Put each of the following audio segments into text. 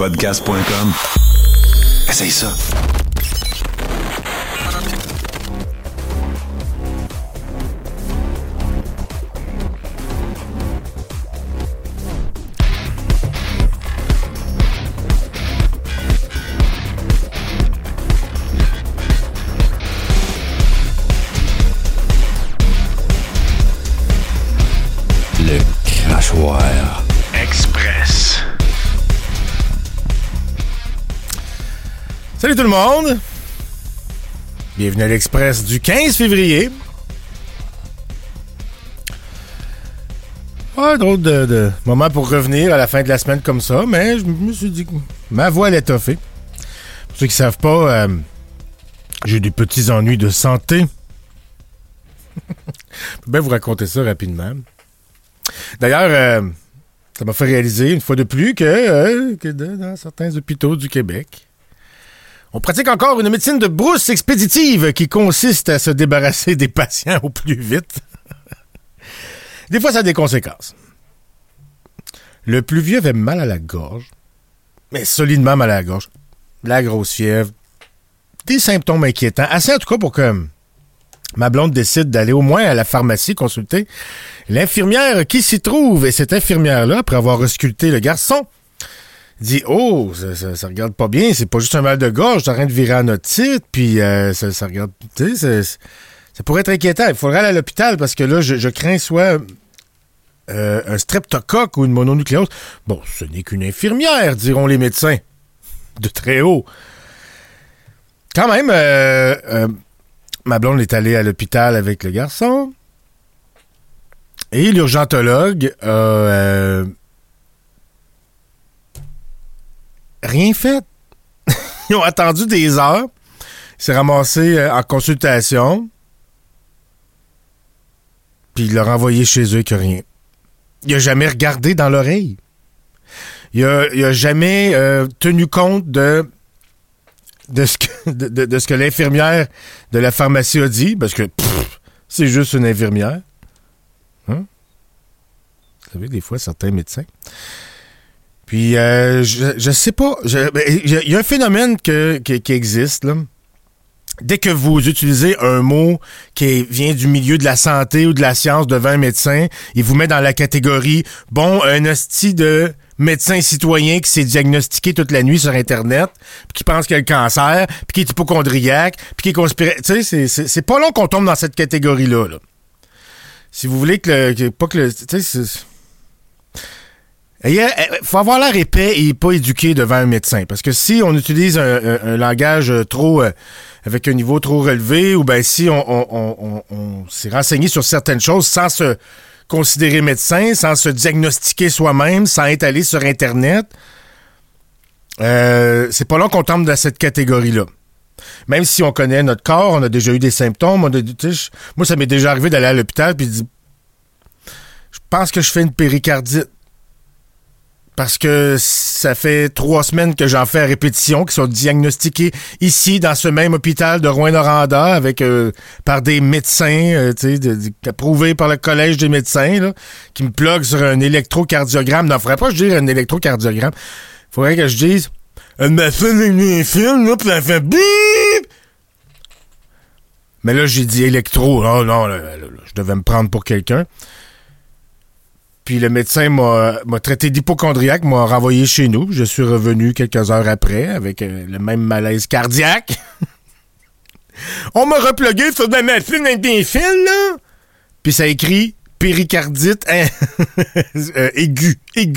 Podcast.com. Essaye ça. Le Crachoir Express. Salut tout le monde! Bienvenue à l'Express du 15 février. Ouais, drôle de moment pour revenir à la fin de la semaine comme ça, mais je me suis dit que ma voix elle est étoffée. Pour ceux qui ne savent pas, j'ai des petits ennuis de santé. Je peux bien vous raconter ça rapidement. D'ailleurs, ça m'a fait réaliser une fois de plus que dans certains hôpitaux du Québec, on pratique encore une médecine de brousse expéditive qui consiste à se débarrasser des patients au plus vite. Des fois, ça a des conséquences. Le plus vieux avait mal à la gorge, mais solidement mal à la gorge. La grosse fièvre, des symptômes inquiétants, assez en tout cas pour que ma blonde décide d'aller au moins à la pharmacie consulter l'infirmière qui s'y trouve. Et cette infirmière-là, après avoir ausculté le garçon, dit « Oh, ça regarde pas bien, c'est pas juste un mal de gorge, t'es en train de virer en otite, puis ça regarde... Tu sais, ça pourrait être inquiétant. Il faudrait aller à l'hôpital parce que là, je crains soit un streptocoque ou une mononucléose. » Bon, ce n'est qu'une infirmière, diront les médecins. De très haut. Quand même, ma blonde est allée à l'hôpital avec le garçon et l'urgentologue a rien fait. Ils ont attendu des heures. Il s'est ramassé en consultation. Puis il l'a renvoyé chez eux que rien. Il a jamais regardé dans l'oreille. Il a jamais tenu compte de ce que l'infirmière de la pharmacie a dit, parce que c'est juste une infirmière. Hein? Vous savez, des fois, certains médecins. Puis, je sais pas. Il y a un phénomène qui existe, là. Dès que vous utilisez un mot qui vient du milieu de la santé ou de la science devant un médecin, il vous met dans la catégorie, bon, un hostie de médecin citoyen qui s'est diagnostiqué toute la nuit sur Internet, puis qui pense qu'il a le cancer, puis qui est hypocondriaque, puis qui est conspiré... Tu sais, c'est pas long qu'on tombe dans cette catégorie-là. Là. Si vous voulez tu sais, il faut avoir l'air épais et pas éduqué devant un médecin. Parce que si on utilise un langage trop... avec un niveau trop relevé, ou bien si on s'est renseigné sur certaines choses sans se considérer médecin, sans se diagnostiquer soi-même, sans être allé sur Internet, c'est pas long qu'on tombe dans cette catégorie-là. Même si on connaît notre corps, on a déjà eu des symptômes, moi, ça m'est déjà arrivé d'aller à l'hôpital puis de dire, je pense que je fais une péricardite. Parce que ça fait 3 semaines que j'en fais à répétition, qui sont diagnostiqués ici, dans ce même hôpital de Rouyn-Noranda, avec par des médecins, approuvés par le Collège des médecins, là, qui me pluguent sur un électrocardiogramme. Non, faudrait pas que je dise un électrocardiogramme. Faudrait que je dise une machine un film, là, puis elle fait bip! Mais là, j'ai dit électro. Non, là, je devais me prendre pour quelqu'un. Puis le médecin m'a traité d'hypocondriaque, m'a renvoyé chez nous. Je suis revenu quelques heures après avec le même malaise cardiaque. On m'a replugué sur la machine avec des fils, là. Puis ça écrit péricardite aiguë.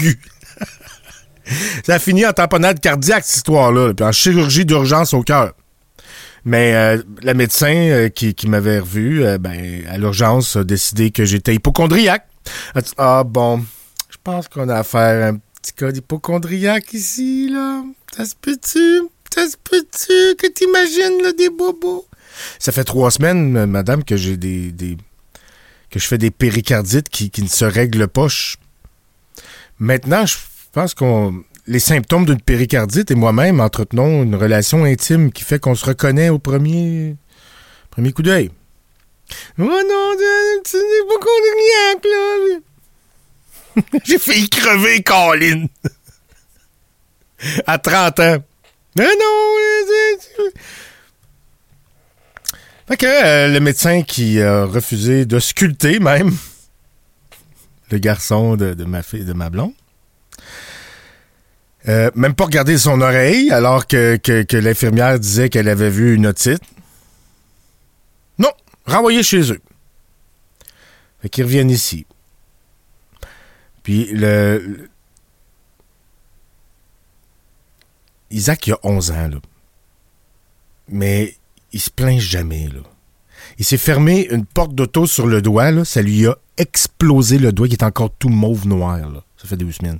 Ça a fini en tamponnade cardiaque, cette histoire-là. Puis en chirurgie d'urgence au cœur. Mais la médecin qui m'avait revu, à l'urgence, a décidé que j'étais hypocondriaque. Ah bon, je pense qu'on a affaire à un petit cas d'hypocondriaque ici, là. Ça se peut-tu que t'imagines, là, des bobos? Ça fait 3 semaines, madame, que j'ai que je fais des péricardites qui ne se règlent pas. Maintenant, je pense les symptômes d'une péricardite et moi-même entretenons une relation intime qui fait qu'on se reconnaît au premier coup d'œil. Oh non, c'est hypocondriaque, là. J'ai failli crever, Colin. À 30 ans. Mais non! Fait que le médecin qui a refusé de sculpter même le garçon de ma fille, de ma blonde, même pas regarder son oreille alors que l'infirmière disait qu'elle avait vu une otite. Non, renvoyé chez eux. Fait qu'ils reviennent ici. Puis Isaac, il a 11 ans, là. Mais il se plaint jamais, là. Il s'est fermé une porte d'auto sur le doigt, là. Ça lui a explosé le doigt. Il est encore tout mauve noir, là. Ça fait 2 semaines.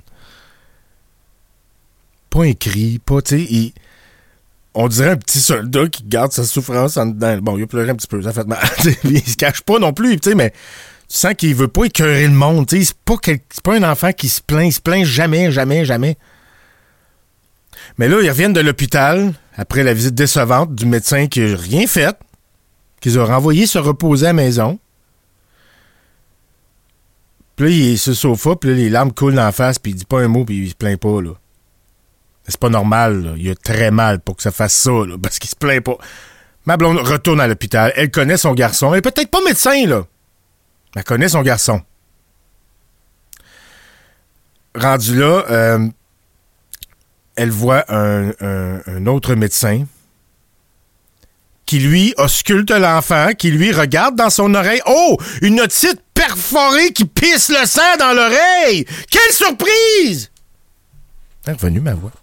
Pas un cri, pas, tu sais, on dirait un petit soldat qui garde sa souffrance en dedans. Bon, il a pleuré un petit peu, ça fait mal. Il se cache pas non plus, tu sais, mais tu sens qu'il veut pas écœurer le monde, tu sais. C'est pas un enfant qui se plaint. Il se plaint jamais, jamais, jamais. Mais là, ils reviennent de l'hôpital, après la visite décevante du médecin qui n'a rien fait, qu'ils ont renvoyé se reposer à la maison. Puis là, il est sur le sofa, puis là, les larmes coulent dans la face, puis il dit pas un mot, puis il se plaint pas, là. C'est pas normal, là. Il a très mal pour que ça fasse ça, là, parce qu'il se plaint pas. Ma blonde retourne à l'hôpital. Elle connaît son garçon. Elle est peut-être pas médecin, là. Elle connaît son garçon. Rendu là, elle voit un autre médecin qui, lui, ausculte l'enfant, qui, lui, regarde dans son oreille. Oh! Une otite perforée qui pisse le sang dans l'oreille! Quelle surprise! C'est revenu, ma voix.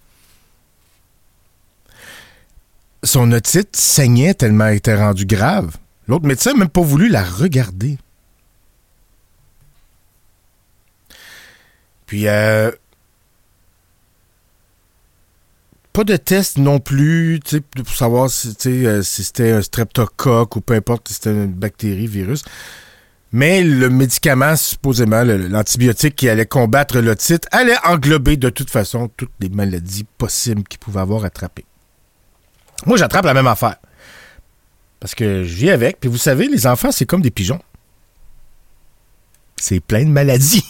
Son otite saignait tellement elle était rendue grave. L'autre médecin n'a même pas voulu la regarder. Puis, pas de test non plus, tu sais, pour savoir si c'était un streptocoque ou peu importe si c'était une bactérie, virus. Mais le médicament, supposément, l'antibiotique qui allait combattre l'otite, allait englober de toute façon toutes les maladies possibles qu'il pouvait avoir attrapées. Moi, j'attrape la même affaire. Parce que je vis avec. Puis vous savez, les enfants, c'est comme des pigeons. C'est plein de maladies.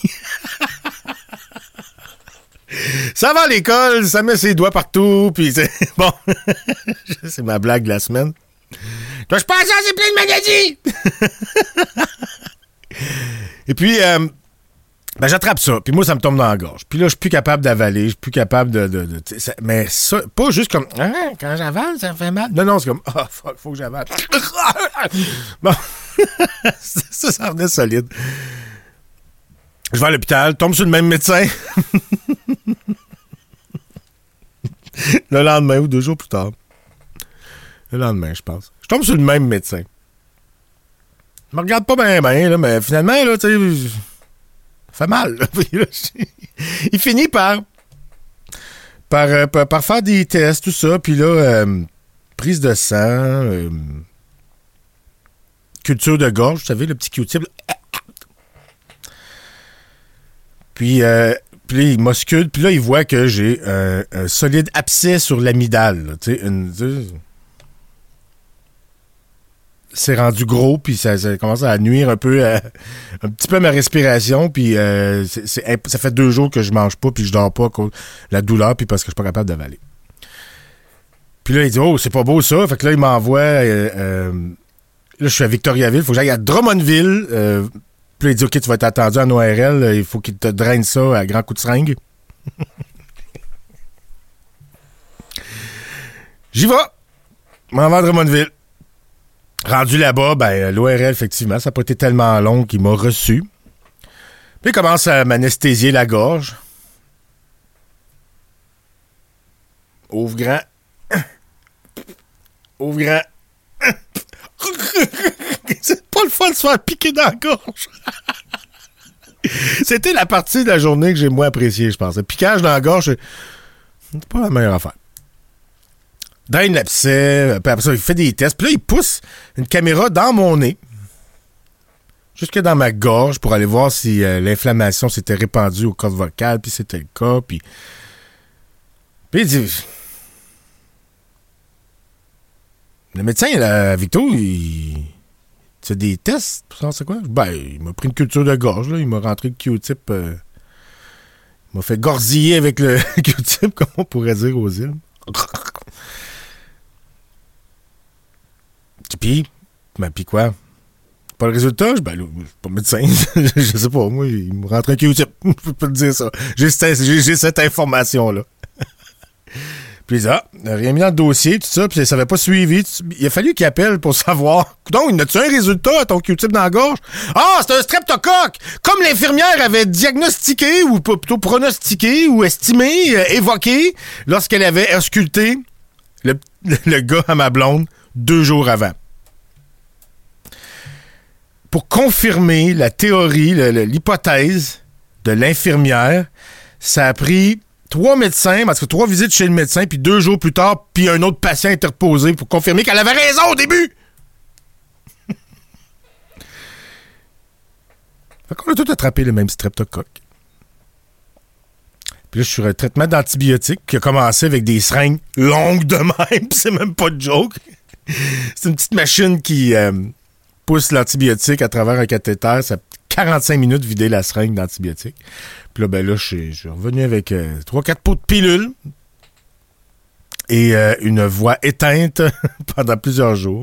Ça va à l'école, ça met ses doigts partout, puis c'est... Bon, c'est ma blague de la semaine. Toi, je pense que c'est plein de maladies! Et puis, j'attrape ça, puis moi, ça me tombe dans la gorge. Puis là, je suis plus capable d'avaler, je suis plus capable mais ça, pas juste comme, quand j'avale, ça me fait mal. Non, c'est comme, fuck, faut que j'avale. Bon, ça revenait solide. Je vais à l'hôpital, tombe sur le même médecin. Le lendemain ou 2 jours plus tard. Le lendemain, je pense. Je tombe sur le même médecin. Il me regarde pas bien, là, mais finalement, là, tu sais, ça fait mal. Là. Il finit par faire des tests, tout ça, puis là, prise de sang, culture de gorge, vous savez, le petit Q-tip. Puis là, il m'ausculte, puis là, il voit que j'ai un solide abcès sur l'amygdale. Tu sais, c'est rendu gros, puis ça commence à nuire un petit peu à ma respiration, puis ça fait 2 jours que je mange pas, puis je dors pas à cause de la douleur, puis parce que je suis pas capable d'avaler. Puis là, il dit, oh, c'est pas beau ça. Fait que là, il m'envoie, là, je suis à Victoriaville, il faut que j'aille à Drummondville, puis là, il dit, OK, tu vas être attendu en ORL, il faut qu'il te draine ça à grands coups de seringue. J'y vais. M'en vais à Drummondville. Rendu là-bas, l'ORL, effectivement, ça n'a pas été tellement long qu'il m'a reçu. Puis il commence à m'anesthésier la gorge. Ouvre grand. Ouvre grand. C'est pas le fun de se faire piquer dans la gorge. C'était la partie de la journée que j'ai moins appréciée, je pense. Le piquage dans la gorge, c'est pas la meilleure affaire. Draine l'abcès, puis après ça, il fait des tests. Puis là, il pousse une caméra dans mon nez, jusque dans ma gorge, pour aller voir si l'inflammation s'était répandue aux cordes vocales, puis c'était le cas. Puis il dit... Le médecin, là, Victo, il fait des tests, pour savoir c'est quoi? Il m'a pris une culture de gorge, là. Il m'a rentré le Q-tip. Il m'a fait gorziller avec le Q-tip, comme on pourrait dire aux îles. Puis quoi? Pas le résultat? Ben là, je suis pas médecin. Je sais pas, moi, il me rentre un Q-tip. Je peux pas te dire ça. J'ai cette information-là. Puis ça, rien mis dans le dossier, tout ça, puis ça n'avait pas suivi. Il a fallu qu'il appelle pour savoir. Donc, il a-tu un résultat à ton Q-tip dans la gorge? Ah, c'est un streptocoque! Comme l'infirmière avait diagnostiqué, ou plutôt pronostiqué, ou estimé, évoqué, lorsqu'elle avait ausculté le gars à ma blonde 2 jours avant. Pour confirmer la théorie, l'hypothèse de l'infirmière, ça a pris 3 médecins, parce que 3 visites chez le médecin, puis 2 jours plus tard, puis un autre patient interposé pour confirmer qu'elle avait raison au début. Fait qu'on a tout attrapé le même streptocoque. Puis là, je suis sur un traitement d'antibiotiques qui a commencé avec des seringues longues de même, pis c'est même pas de joke. C'est une petite machine qui pousse l'antibiotique à travers un cathéter. Ça 45 minutes vider la seringue d'antibiotiques. Puis là, ben là, je suis revenu avec 3-4 pots de pilules et une voix éteinte pendant plusieurs jours.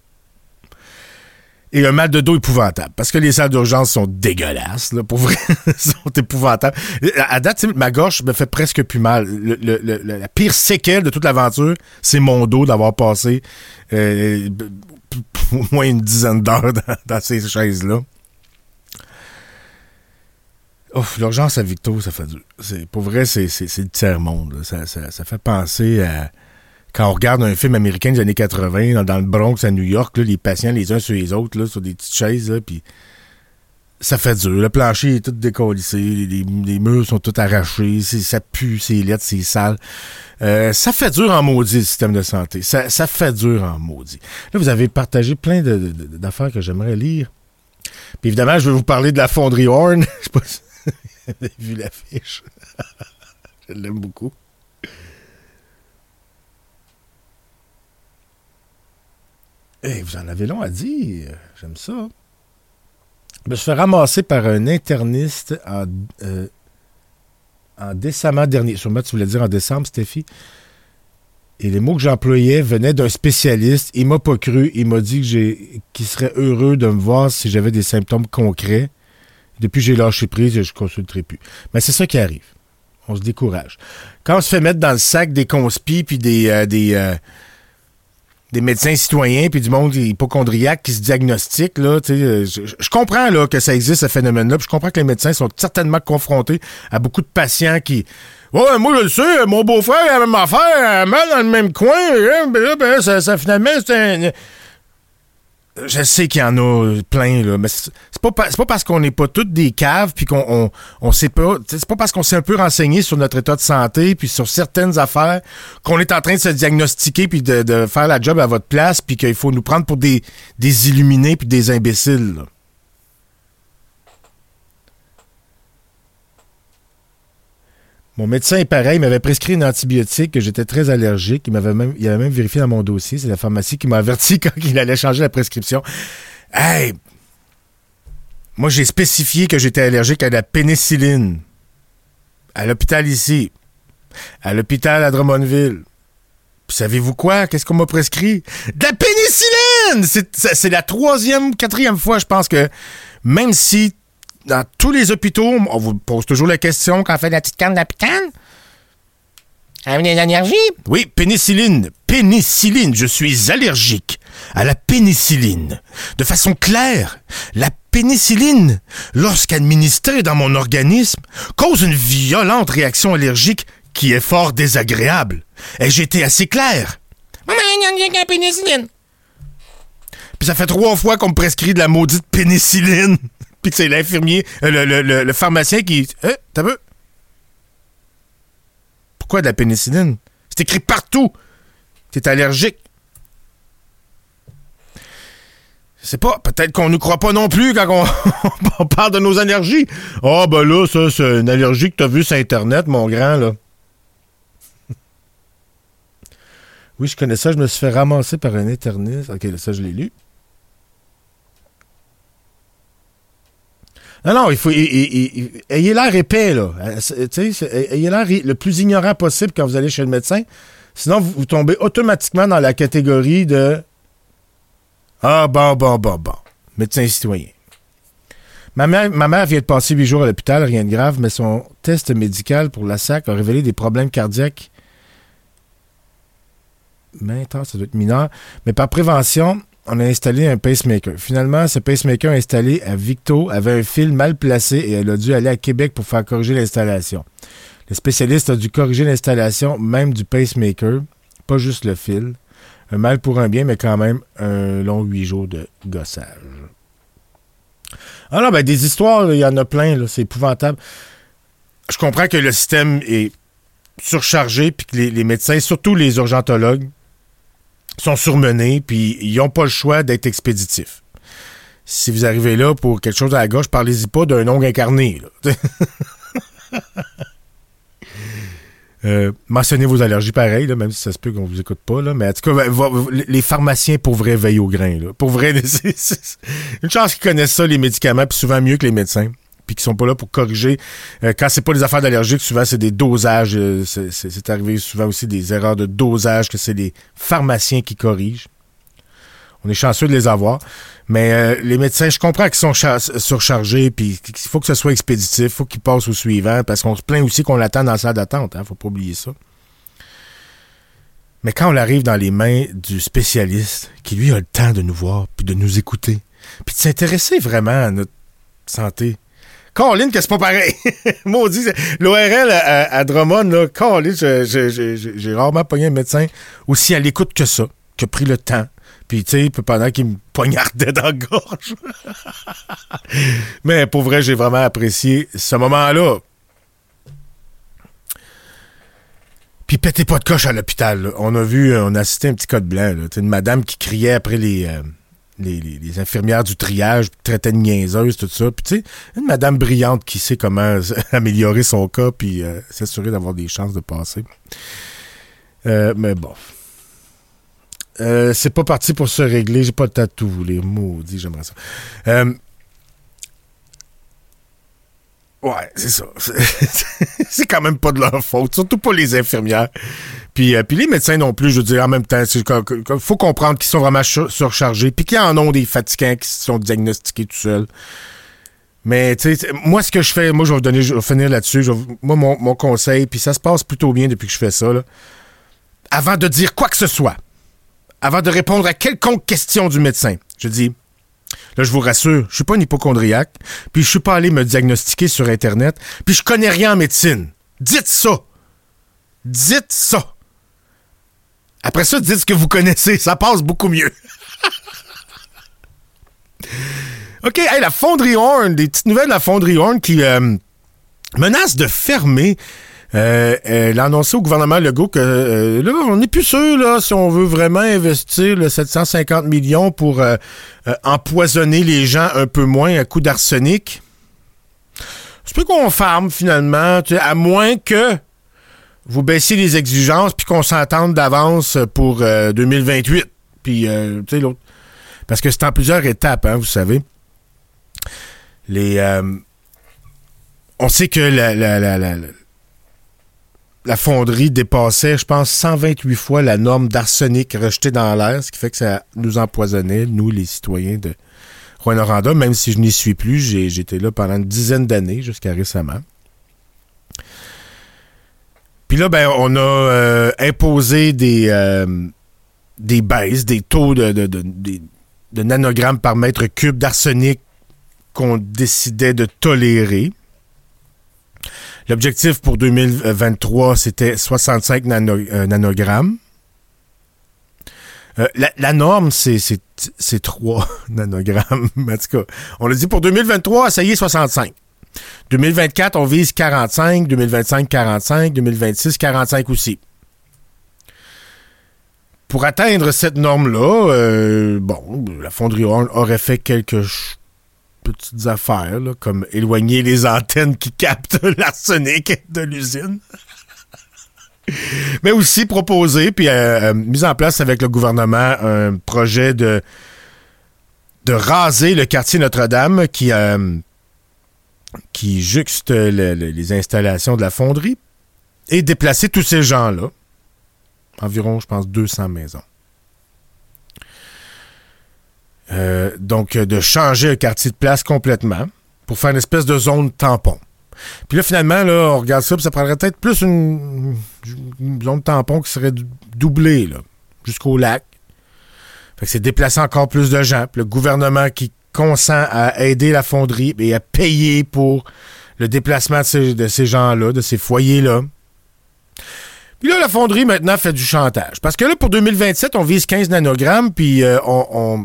Et un mal de dos épouvantable. Parce que les salles d'urgence sont dégueulasses, là, pour vrai. Sont épouvantables. À date, ma gorge me fait presque plus mal. La pire séquelle de toute l'aventure, c'est mon dos d'avoir passé au moins une dizaine d'heures dans ces chaises-là. Ouf, l'urgence à Victo, ça fait dur. Pour vrai, c'est le tiers-monde. Là. Ça fait penser à... Quand on regarde un film américain des années 80, dans le Bronx à New York, là, les patients les uns sur les autres, là, sur des petites chaises, puis ça fait dur. Le plancher est tout décollissé, les murs sont tout arrachés, ça pue, c'est laid, c'est sale. Ça fait dur en maudit, le système de santé. Ça fait dur en maudit. Là, vous avez partagé plein d'affaires que j'aimerais lire. Puis évidemment, je vais vous parler de la fonderie Horn. Je sais pas si vous avez vu l'affiche. Je l'aime beaucoup. Hey, vous en avez long à dire. J'aime ça. Je me suis fait ramasser par un interniste en décembre dernier. Sûrement, tu voulais dire en décembre, Stéphie. Et les mots que j'employais venaient d'un spécialiste. Il m'a pas cru. Il m'a dit qu'il serait heureux de me voir si j'avais des symptômes concrets. Depuis, j'ai lâché prise et je ne consulterai plus. Mais c'est ça qui arrive. On se décourage. Quand on se fait mettre dans le sac des conspis puis des médecins citoyens puis du monde hypochondriaque qui se diagnostiquent, là, je comprends là, que ça existe, ce phénomène-là, puis je comprends que les médecins sont certainement confrontés à beaucoup de patients qui... Ouais, moi, je le sais, mon beau-frère a la même affaire, mal dans le même coin, ça finalement, c'est un... Je sais qu'il y en a plein, là, mais c'est pas parce qu'on n'est pas toutes des caves puis qu'on sait pas, c'est pas parce qu'on s'est un peu renseigné sur notre état de santé puis sur certaines affaires qu'on est en train de se diagnostiquer puis de faire la job à votre place puis qu'il faut nous prendre pour des illuminés puis des imbéciles, là. Mon médecin est pareil, il m'avait prescrit une antibiotique que j'étais très allergique. Il avait même vérifié dans mon dossier. C'est la pharmacie qui m'a averti quand il allait changer la prescription. Hey! Moi, j'ai spécifié que j'étais allergique à la pénicilline. À l'hôpital ici. À l'hôpital à Drummondville. Puis savez-vous quoi? Qu'est-ce qu'on m'a prescrit? De la pénicilline! C'est la 3e, 4e fois, je pense que même si dans tous les hôpitaux, on vous pose toujours la question quand on fait la petite canne de la picane. Avez-vous des allergies? Oui, pénicilline. Pénicilline. Je suis allergique à la pénicilline. De façon claire, la pénicilline, lorsqu'administrée dans mon organisme, cause une violente réaction allergique qui est fort désagréable. Ai-je été assez clair? Maman, il y a la pénicilline. Puis ça fait 3 fois qu'on me prescrit de la maudite pénicilline. Puis que c'est l'infirmier, le pharmacien qui... t'as vu? Pourquoi de la pénicilline? C'est écrit partout. T'es allergique. Je sais pas, peut-être qu'on nous croit pas non plus quand on parle de nos allergies. Ah, ben là, ça, c'est une allergie que t'as vue sur Internet, mon grand, là. Oui, je connais ça, je me suis fait ramasser par un interniste. OK, là, ça, je l'ai lu. Non, il faut... ayez l'air épais, là. Ayez l'air le plus ignorant possible quand vous allez chez le médecin. Sinon, vous tombez automatiquement dans la catégorie de... Ah, bon. Médecin citoyen. Ma mère vient de passer 8 jours à l'hôpital, rien de grave, mais son test médical pour la SAC a révélé des problèmes cardiaques. Maintenant, ça doit être mineur. Mais par prévention, on a installé un pacemaker. Finalement, ce pacemaker installé à Victo avait un fil mal placé et elle a dû aller à Québec pour faire corriger l'installation. Le spécialiste a dû corriger l'installation même du pacemaker, pas juste le fil. Un mal pour un bien, mais quand même un long 8 jours de gossage. Ah non, ben des histoires, il y en a plein, là, c'est épouvantable. Je comprends que le système est surchargé, puis que les médecins, surtout les urgentologues, sont surmenés, puis ils n'ont pas le choix d'être expéditifs. Si vous arrivez là pour quelque chose à la gauche, parlez-y pas d'un ongle incarné. Mentionnez vos allergies pareil, là, même si ça se peut qu'on vous écoute pas. Là, mais en tout cas, les pharmaciens pour vrai veillent au grain. Là. Pour vrai, c'est une chance qu'ils connaissent ça, les médicaments, puis souvent mieux que les médecins. Puis qui sont pas là pour corriger. Quand c'est pas des affaires d'allergiques, souvent c'est des dosages. C'est arrivé souvent aussi des erreurs de dosage, que c'est les pharmaciens qui corrigent. On est chanceux de les avoir. Mais les médecins, je comprends qu'ils sont surchargés, puis qu'il faut que ce soit expéditif, il faut qu'ils passent au suivant, parce qu'on se plaint aussi qu'on l'attend dans la salle d'attente. Faut pas oublier ça. Mais quand on arrive dans les mains du spécialiste, qui lui a le temps de nous voir, puis de nous écouter, puis de s'intéresser vraiment à notre santé... Caroline, que c'est pas pareil. Maudit, l'ORL à Drummond, là, Caroline, j'ai rarement pogné un médecin aussi à l'écoute que ça, qui a pris le temps. Puis, tu sais, pendant qu'il me poignardait dans la gorge. Mais pour vrai, j'ai vraiment apprécié ce moment-là. Puis, pétez pas de coche à l'hôpital. Là. On a assisté à un petit code blanc. Là. Une madame qui criait après les infirmières du triage, puis traitait de niaiseuse, tout ça. Puis, tu sais, une madame brillante qui sait comment améliorer son cas, puis s'assurer d'avoir des chances de passer. Mais bon. C'est pas parti pour se régler. J'ai pas le temps de tout vous lire. Maudit, j'aimerais ça. Ouais, c'est ça. C'est quand même pas de leur faute. Surtout pas les infirmières. Puis les médecins non plus, je veux dire, en même temps, il faut comprendre qu'ils sont vraiment surchargés, puis qu'ils en ont des fatigants qui se sont diagnostiqués tout seuls. Mais, tu sais, moi, ce que je fais, je vais finir là-dessus. Moi, mon conseil, puis ça se passe plutôt bien depuis que je fais ça, là. Avant de dire quoi que ce soit, avant de répondre à quelconque question du médecin, je dis, là, je vous rassure, je suis pas un hypocondriaque, puis je suis pas allé me diagnostiquer sur Internet, puis je connais rien en médecine. Dites ça! Dites ça! Après ça, dites ce que vous connaissez, ça passe beaucoup mieux. OK, hey, la Fonderie Horn, des petites nouvelles de la Fonderie Horn qui menace de fermer. Elle a annoncé au gouvernement Legault que là, on n'est plus sûr là, si on veut vraiment investir le 750 millions pour empoisonner les gens un peu moins à coups d'arsenic. C'est peu qu'on ferme finalement, à moins que vous baissiez les exigences puis qu'on s'entende d'avance pour 2028. Puis, tu sais, l'autre. Parce que c'est en plusieurs étapes, hein, vous savez. On sait que la fonderie dépassait, je pense, 128 fois la norme d'arsenic rejeté dans l'air, ce qui fait que ça nous empoisonnait, nous, les citoyens de Rouyn-Noranda, même si je n'y suis plus. J'étais là pendant une dizaine d'années, jusqu'à récemment. Puis là, ben, on a imposé des baisses, des taux de nanogrammes par mètre cube d'arsenic qu'on décidait de tolérer. L'objectif pour 2023, c'était 65 nanogrammes. La norme, c'est 3 nanogrammes. En tout cas, on l'a dit pour 2023, ça y est, 65. 2024, on vise 45. 2025, 45. 2026, 45 aussi. Pour atteindre cette norme-là, la Fonderie Horn aurait fait quelques petites affaires, là, comme éloigner les antennes qui captent l'arsenic de l'usine. Mais aussi proposer, puis mise en place avec le gouvernement, un projet de raser le quartier Notre-Dame qui qui juxte les installations de la fonderie et déplacer tous ces gens-là. Environ, je pense, 200 maisons. Donc, de changer le quartier de place complètement pour faire une espèce de zone tampon. Puis là, finalement, là, on regarde ça, puis ça prendrait peut-être plus une zone tampon qui serait doublée, là, jusqu'au lac. Fait que c'est déplacer encore plus de gens. Puis le gouvernement qui consent à aider la fonderie et à payer pour le déplacement de ces gens-là, de ces foyers-là. Puis là, la fonderie, maintenant, fait du chantage. Parce que là, pour 2027, on vise 15 nanogrammes, puis on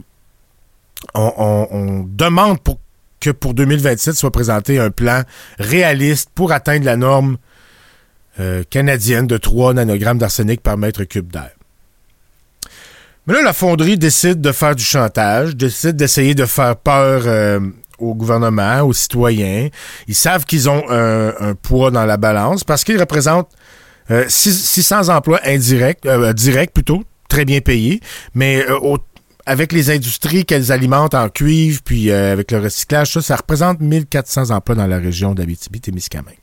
demande que pour 2027 soit présenté un plan réaliste pour atteindre la norme canadienne de 3 nanogrammes d'arsenic par mètre cube d'air. Mais là, la fonderie décide de faire du chantage, décide d'essayer de faire peur au gouvernement, aux citoyens. Ils savent qu'ils ont un poids dans la balance parce qu'ils représentent 600 emplois indirects, directs plutôt, très bien payés, mais avec les industries qu'elles alimentent en cuivre, puis avec le recyclage, ça représente 1400 emplois dans la région d'Abitibi-Témiscamingue.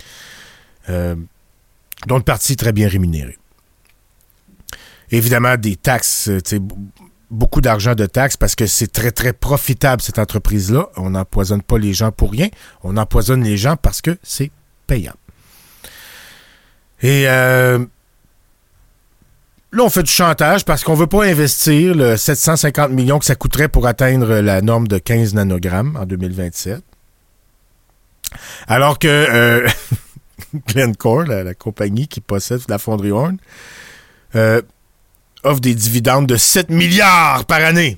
Dont une partie très bien rémunérée. Évidemment, des taxes, beaucoup d'argent de taxes parce que c'est très, très profitable, cette entreprise-là. On n'empoisonne pas les gens pour rien. On empoisonne les gens parce que c'est payant. Et là, on fait du chantage parce qu'on ne veut pas investir le 750 millions que ça coûterait pour atteindre la norme de 15 nanogrammes en 2027. Alors que Glencore, la compagnie qui possède la fonderie Horn, offre des dividendes de 7 milliards par année.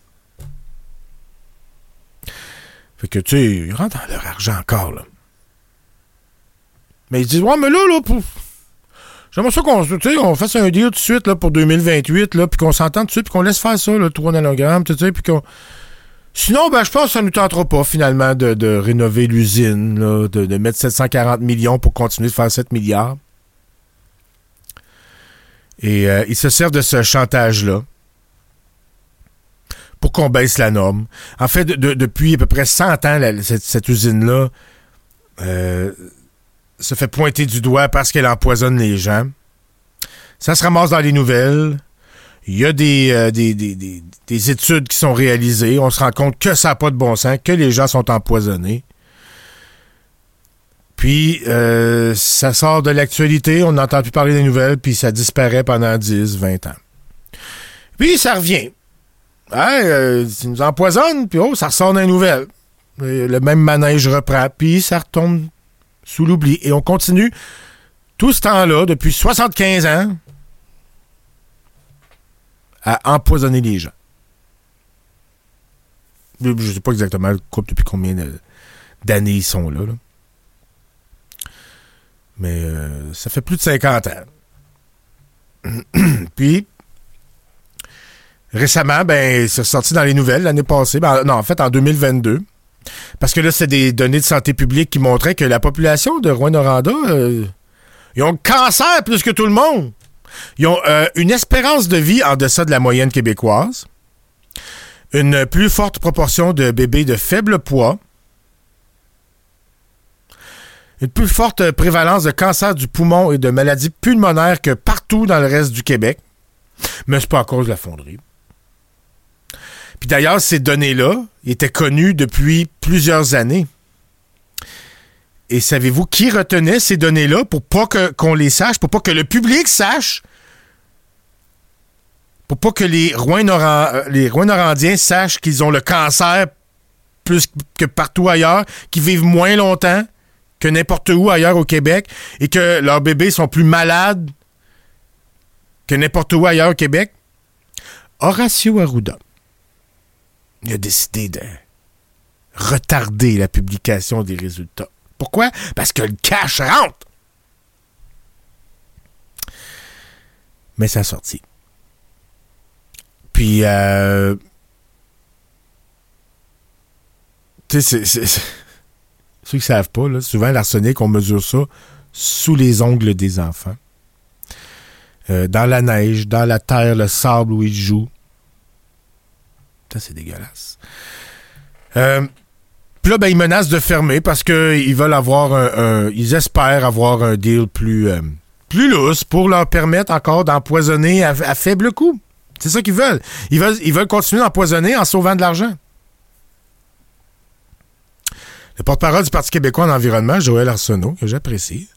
Fait que, tu sais, ils rentrent dans leur argent encore, là. Mais ils disent, ouais, mais là, j'aimerais ça qu'on fasse un deal tout de suite, là, pour 2028, là, puis qu'on s'entende tout de suite, puis qu'on laisse faire ça, le 3 nanogrammes, tu sais, puis qu'on... Sinon, ben, je pense que ça ne nous tentera pas, finalement, de rénover l'usine, là, de mettre 740 millions pour continuer de faire 7 milliards. Et ils se servent de ce chantage-là pour qu'on baisse la norme. En fait, depuis à peu près 100 ans, cette usine-là se fait pointer du doigt parce qu'elle empoisonne les gens. Ça se ramasse dans les nouvelles. Il y a des études qui sont réalisées. On se rend compte que ça n'a pas de bon sens, que les gens sont empoisonnés. Puis, ça sort de l'actualité, on n'entend plus parler des nouvelles, puis ça disparaît pendant 10, 20 ans. Puis, ça revient. Ils nous empoisonnent, puis ça ressort dans les nouvelles. Le même manège reprend, puis ça retombe sous l'oubli. Et on continue tout ce temps-là, depuis 75 ans, à empoisonner les gens. Je ne sais pas exactement depuis combien d'années ils sont là. Mais ça fait plus de 50 ans. Puis, récemment, c'est sorti dans les nouvelles l'année passée. En fait, en 2022. Parce que là, c'est des données de santé publique qui montraient que la population de Rouyn-Noranda, ils ont le cancer plus que tout le monde. Ils ont une espérance de vie en deçà de la moyenne québécoise. Une plus forte proportion de bébés de faible poids. Une plus forte prévalence de cancer du poumon et de maladies pulmonaires que partout dans le reste du Québec. Mais c'est pas à cause de la fonderie. Puis d'ailleurs, ces données-là étaient connues depuis plusieurs années. Et savez-vous qui retenait ces données-là pour pas qu'on les sache, pour pas que le public sache, pour pas que les Rouyn-Norandiens sachent qu'ils ont le cancer plus que partout ailleurs, qu'ils vivent moins longtemps que n'importe où ailleurs au Québec et que leurs bébés sont plus malades que n'importe où ailleurs au Québec? Horacio Arruda, il a décidé de retarder la publication des résultats. Pourquoi? Parce que le cash rentre. Mais ça a sorti. Puis, tu sais, c'est ceux qui ne savent pas, là, souvent l'arsenic, on mesure ça sous les ongles des enfants. Dans la neige, dans la terre, le sable où ils jouent. Ça, c'est dégueulasse. Puis là, ils menacent de fermer parce qu'ils veulent avoir ils espèrent avoir un deal plus lousse pour leur permettre encore d'empoisonner à faible coût. C'est ça qu'ils veulent. Ils veulent continuer d'empoisonner en sauvant de l'argent. Le porte-parole du Parti québécois en environnement, Joël Arsenault, que j'apprécie,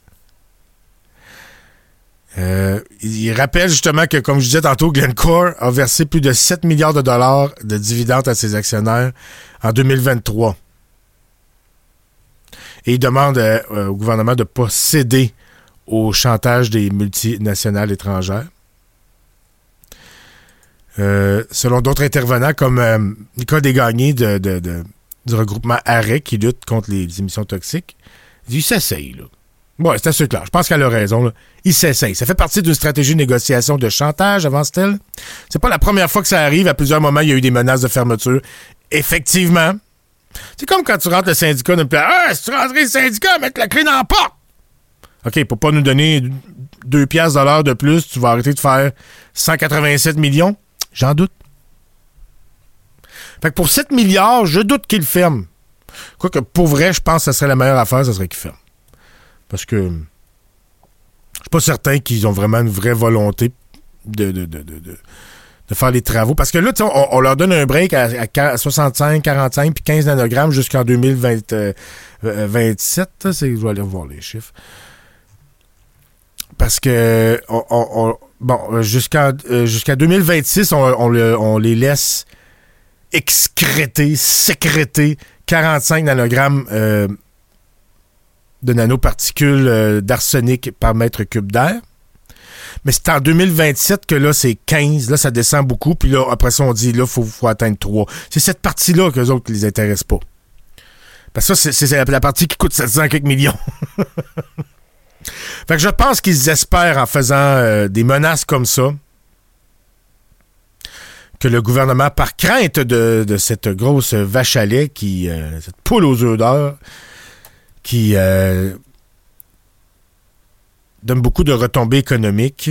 il rappelle justement que, comme je disais tantôt, Glencore a versé plus de 7 milliards de dollars de dividendes à ses actionnaires en 2023. Et il demande au gouvernement de ne pas céder au chantage des multinationales étrangères. Selon d'autres intervenants, comme Nicole Desgagnés du regroupement AREC qui lutte contre les émissions toxiques, il s'essaye, là. Bon, c'est assez clair. Je pense qu'elle a raison, là. Il s'essaye. Ça fait partie d'une stratégie de négociation de chantage, avance-t-elle. C'est pas la première fois que ça arrive. À plusieurs moments, il y a eu des menaces de fermeture. Effectivement. C'est comme quand tu rentres le syndicat, si tu rentres le syndicat, mettre la clé dans la porte. OK, pour pas nous donner 2 piastres de l'heure de plus, tu vas arrêter de faire 187 millions? J'en doute. Fait que pour 7 milliards, je doute qu'il ferme. Quoique, pour vrai, je pense que ça serait la meilleure affaire, ça serait qu'il ferme. Parce que je suis pas certain qu'ils ont vraiment une vraie volonté de faire les travaux. Parce que là, on leur donne un break à 65, 45 puis 15 nanogrammes jusqu'en 2027. Je vais aller revoir les chiffres. Parce que jusqu'à 2026, on les laisse sécréter 45 nanogrammes de nanoparticules d'arsenic par mètre cube d'air. Mais c'est en 2027 que là, c'est 15. Là, ça descend beaucoup. Puis là, après ça, on dit, là, il faut atteindre 3. C'est cette partie-là qu'eux autres, qui les intéresse pas. Parce que ça, c'est la partie qui coûte 700 quelques millions. Fait que je pense qu'ils espèrent, en faisant des menaces comme ça, que le gouvernement, par crainte de cette grosse vache à lait, cette poule aux œufs d'or, qui donne beaucoup de retombées économiques.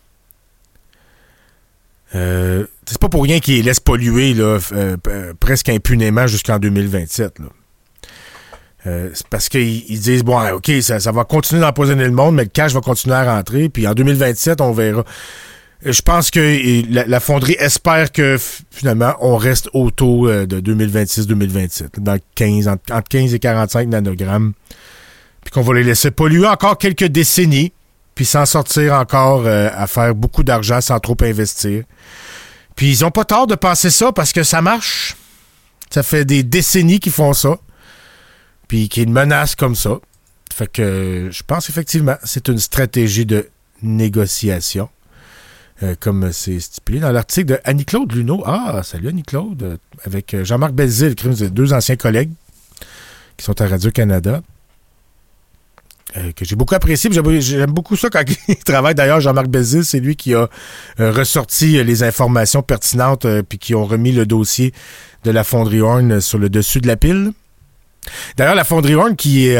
C'est pas pour rien qu'ils les laissent polluer là, presque impunément jusqu'en 2027. Là. C'est parce qu'ils disent, bon, OK, ça va continuer d'empoisonner le monde, mais le cash va continuer à rentrer, puis en 2027, on verra. Je pense que la fonderie espère que, finalement, on reste au taux de 2026-2027, dans entre 15 et 45 nanogrammes, puis qu'on va les laisser polluer encore quelques décennies, puis s'en sortir encore à faire beaucoup d'argent sans trop investir. Puis ils ont pas tort de penser ça, parce que ça marche. Ça fait des décennies qu'ils font ça, puis qu'ils menacent comme ça. Fait que je pense effectivement c'est une stratégie de négociation. Comme c'est stipulé dans l'article de Annie-Claude Luneau. Ah, salut Annie-Claude, avec Jean-Marc Belzile, deux anciens collègues qui sont à Radio-Canada, que j'ai beaucoup apprécié. J'aime beaucoup ça quand il travaille. D'ailleurs, Jean-Marc Belzile, c'est lui qui a ressorti les informations pertinentes puis qui ont remis le dossier de la fonderie Horn sur le dessus de la pile. D'ailleurs, la fonderie Horn qui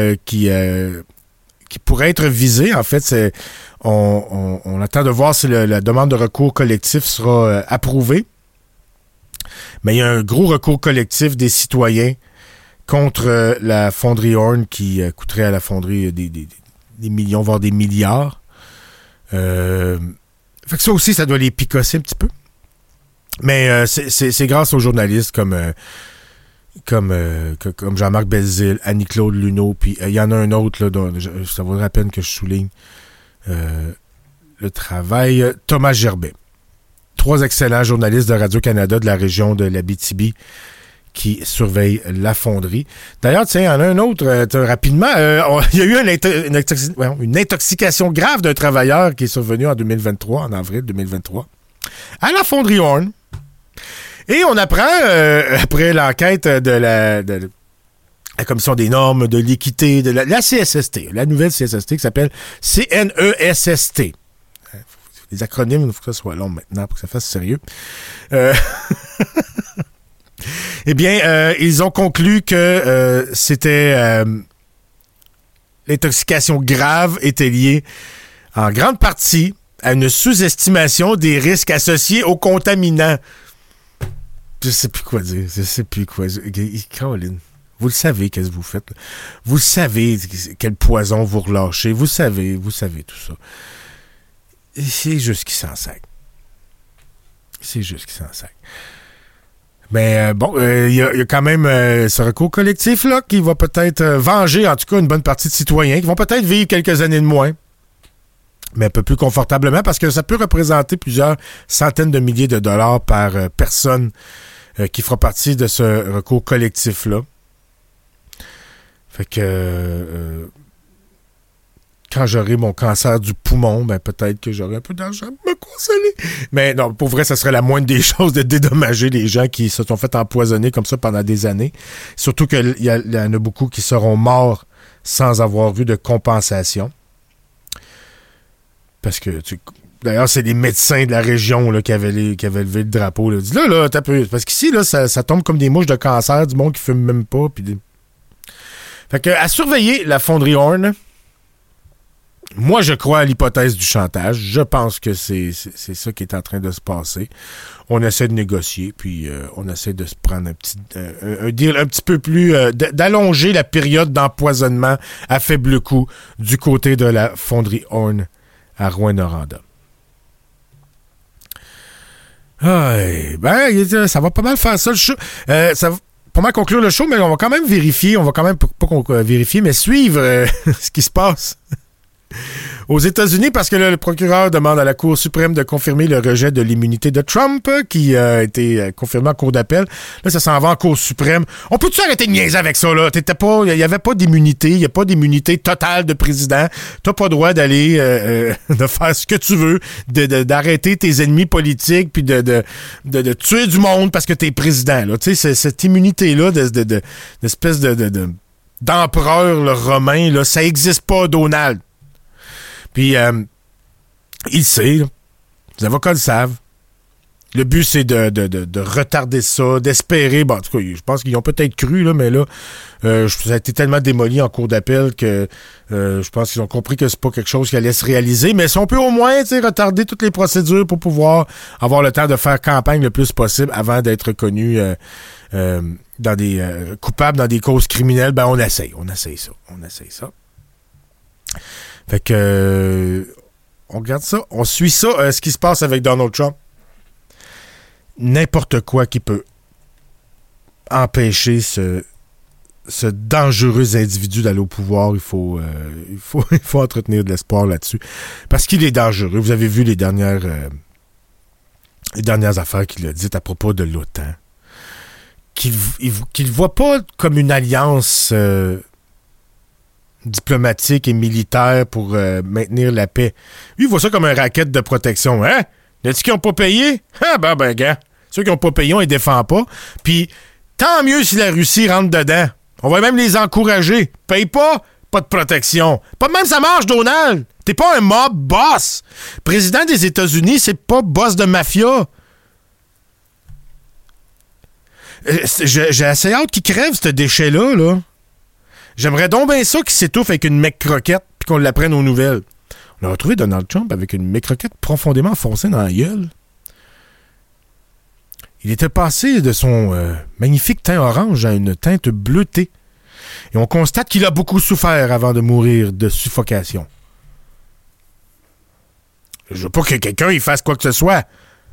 pourrait être visée, en fait, c'est on attend de voir si la demande de recours collectif sera approuvée. Mais il y a un gros recours collectif des citoyens contre la fonderie Horn qui coûterait à la fonderie des millions, voire des milliards. Fait que ça aussi, ça doit les picosser un petit peu. Mais c'est grâce aux journalistes comme Jean-Marc Belzile, Annie-Claude Luneau, puis il y en a un autre, là, dont ça vaudrait la peine que je souligne le travail, Thomas Gerbet. 3 excellents journalistes de Radio-Canada de la région de l'Abitibi qui surveillent la fonderie. D'ailleurs, tiens, il y en a un autre, rapidement, il y a eu une intoxication grave d'un travailleur qui est survenu en 2023, en avril 2023, à la fonderie Horn. Et on apprend, après l'enquête de la Commission des normes de l'équité, de la CSST, la nouvelle CSST qui s'appelle CNESST. Les acronymes, il faut que ça soit long maintenant pour que ça fasse sérieux. Eh bien, ils ont conclu que c'était l'intoxication grave était liée en grande partie à une sous-estimation des risques associés aux contaminants. Je sais plus quoi dire. Caroline. Vous le savez, qu'est-ce que vous faites. Là. Vous savez quel poison vous relâchez. Vous savez tout ça. Et c'est juste qu'il s'en sac. Mais il y a quand même ce recours collectif-là qui va peut-être venger, en tout cas, une bonne partie de citoyens qui vont peut-être vivre quelques années de moins, mais un peu plus confortablement, parce que ça peut représenter plusieurs centaines de milliers de dollars par personne qui fera partie de ce recours collectif-là. Fait que quand j'aurai mon cancer du poumon, ben peut-être que j'aurai un peu d'argent pour me consoler. Mais non, pour vrai, ça serait la moindre des choses de dédommager les gens qui se sont fait empoisonner comme ça pendant des années. Surtout qu'il y en a beaucoup qui seront morts sans avoir eu de compensation. Parce que, d'ailleurs, c'est les médecins de la région là, qui avaient levé le drapeau. Là. Dis là, t'as peu. Parce qu'ici, là, ça tombe comme des mouches de cancer, du monde qui fume même pas. Fait que, à surveiller la fonderie Horn. Moi, je crois à l'hypothèse du chantage. Je pense que c'est ça qui est en train de se passer. On essaie de négocier, puis on essaie de se prendre un deal un petit peu plus... d'allonger la période d'empoisonnement à faible coût du côté de la fonderie Horn à Rouyn-Noranda. Ça va pas mal faire ça, le show. Ça va pas mal conclure le show, mais on va quand même vérifier. On va quand même, pas vérifier, mais suivre ce qui se passe aux États-Unis, parce que le procureur demande à la Cour suprême de confirmer le rejet de l'immunité de Trump, qui a été confirmé en cour d'appel. Là, ça s'en va en Cour suprême. On peut-tu arrêter de niaiser avec ça, là? Il n'y avait pas d'immunité. Il n'y a pas d'immunité totale de président. T'as pas le droit d'aller de faire ce que tu veux, d'arrêter tes ennemis politiques, puis de tuer du monde parce que t'es président, là. Tu sais, cette immunité-là d'espèce d'empereur là, romain, là, ça existe pas, Donald. Puis, il sait, là. Les avocats le savent. Le but, c'est de retarder ça, d'espérer. Bon, en tout cas, je pense qu'ils ont peut-être cru, là, mais là, ça a été tellement démoli en cour d'appel que je pense qu'ils ont compris que c'est pas quelque chose qui allait se réaliser. Mais si on peut au moins retarder toutes les procédures pour pouvoir avoir le temps de faire campagne le plus possible avant d'être reconnu dans des coupables dans des causes criminelles, ben on essaye ça. Fait que on regarde ça, on suit ça, ce qui se passe avec Donald Trump. N'importe quoi qui peut empêcher ce dangereux individu d'aller au pouvoir, il faut entretenir de l'espoir là-dessus. Parce qu'il est dangereux. Vous avez vu les dernières affaires qu'il a dites à propos de l'OTAN. Qu'il voit pas comme une alliance diplomatique et militaire pour maintenir la paix. Lui, il voit ça comme un racket de protection. Hein? Y'a-tu qui n'ont pas payé? Ah ben, gars. Ceux qui n'ont pas payé, on les défend pas. Puis, tant mieux si la Russie rentre dedans. On va même les encourager. Paye pas de protection. Pas de même ça marche, Donald. T'es pas un mob boss. Président des États-Unis, c'est pas boss de mafia. J'ai assez hâte qu'il crève, ce déchet-là, là. J'aimerais donc bien ça qu'il s'étouffe avec une mec-croquette puis qu'on l'apprenne aux nouvelles. On a retrouvé Donald Trump avec une mec-croquette profondément enfoncée dans la gueule. Il était passé de son magnifique teint orange à une teinte bleutée. Et on constate qu'il a beaucoup souffert avant de mourir de suffocation. Je veux pas que quelqu'un y fasse quoi que ce soit.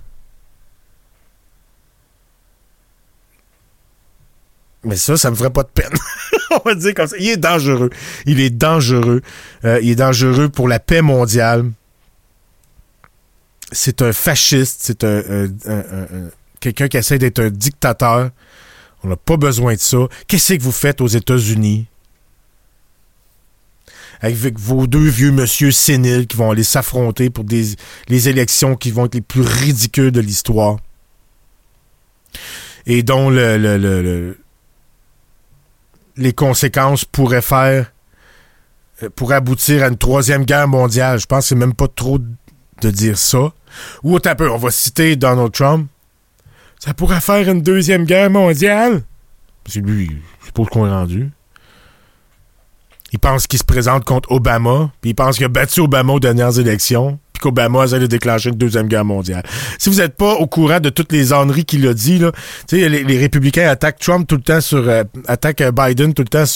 Mais ça me ferait pas de peine. On va dire comme ça. Il est dangereux. Il est dangereux pour la paix mondiale. C'est un fasciste. C'est quelqu'un qui essaie d'être un dictateur. On n'a pas besoin de ça. Qu'est-ce que vous faites aux États-Unis? Avec vos deux vieux monsieur séniles qui vont aller s'affronter pour les élections qui vont être les plus ridicules de l'histoire. Et dont les conséquences pourraient aboutir à une troisième guerre mondiale. Je pense que c'est même pas trop de dire ça. Ou un peu, on va citer Donald Trump. Ça pourrait faire une deuxième guerre mondiale. Parce que lui, je sais pas où qu'on est rendu. Il pense qu'il se présente contre Obama, puis il pense qu'il a battu Obama aux dernières élections, puis qu'Obama allait déclencher une deuxième guerre mondiale. Si vous n'êtes pas au courant de toutes les âneries qu'il a dit, là, tu sais, les républicains attaquent Trump tout le temps attaquent Biden tout le temps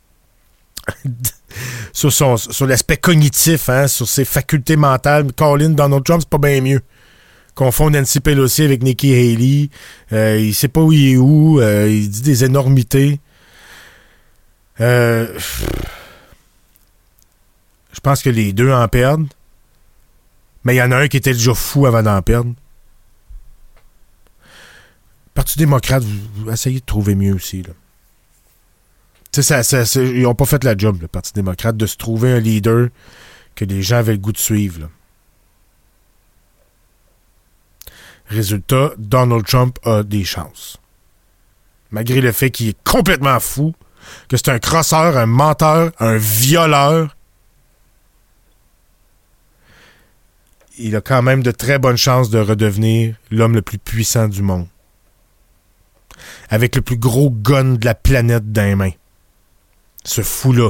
sur l'aspect cognitif, hein, sur ses facultés mentales. Colin, Donald Trump, c'est pas bien mieux. Confond Nancy Pelosi avec Nikki Haley. Il sait pas où il est où. Il dit des énormités. Je pense que les deux en perdent. Mais il y en a un qui était déjà fou avant d'en perdre. Parti démocrate, vous essayez de trouver mieux aussi, là. Tu sais, ils n'ont pas fait la job, le Parti démocrate, de se trouver un leader que les gens avaient le goût de suivre, là. Résultat, Donald Trump a des chances. Malgré le fait qu'il est complètement fou, que c'est un crosseur, un menteur, un violeur, il a quand même de très bonnes chances de redevenir l'homme le plus puissant du monde. Avec le plus gros gun de la planète dans les mains. Ce fou-là.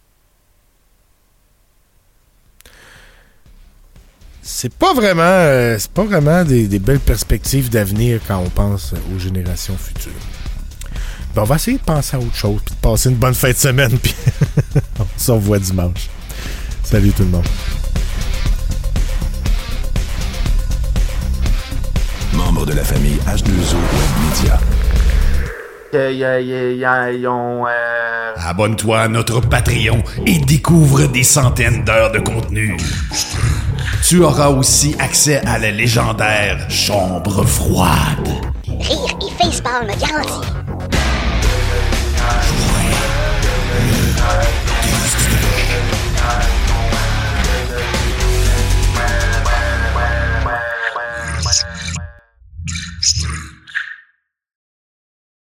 C'est pas vraiment des belles perspectives d'avenir quand on pense aux générations futures. Ben, on va essayer de penser à autre chose, puis de passer une bonne fin de semaine, puis on se revoit dimanche. Salut tout le monde. Membre de la famille H2O Web Media. Abonne-toi à notre Patreon et découvre des centaines d'heures de contenu. Tu auras aussi accès à la légendaire Chambre froide. Rire et facepalm garanti.